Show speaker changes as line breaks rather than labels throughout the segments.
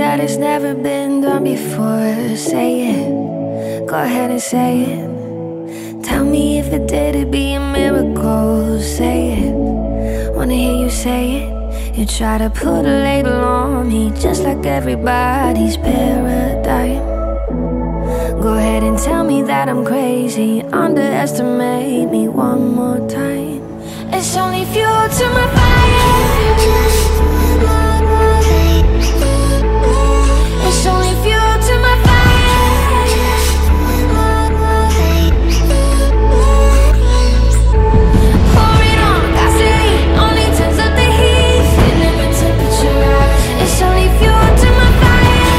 that it's never been done before. Say it, go ahead and say it. Tell me if it did, it'd be a miracle. Say it, wanna hear you say it. You try to put a label on me, just like everybody's paradigm. Go ahead and tell me that I'm crazy, underestimate me one more time. It's only fuel to my fire. It's only fuel to my fire. Pour it on, gasoline, only turns up the heat. Feeling the temperature rise. It's only fuel to my fire.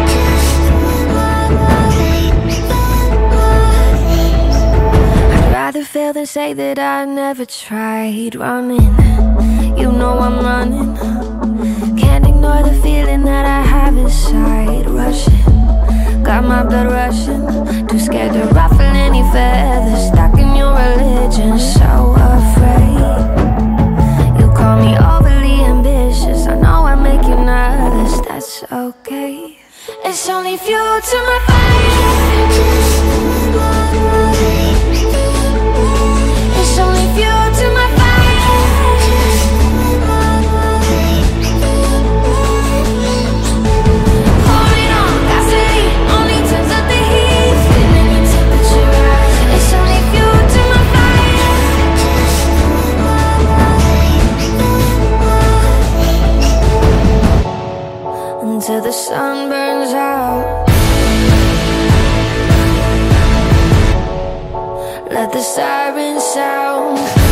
I'd rather fail than say that I never tried running. You know I'm running. Can't ignore the feeling that I have inside. Rushing, got my blood rushing. Too scared to ruffle any feathers. Stuck in your religion, so afraid. You call me overly ambitious. I know I make you nervous, that's okay. It's only fuel to my fire. It's only fuel to my fire. Until the sun burns out. Let the sirens sound.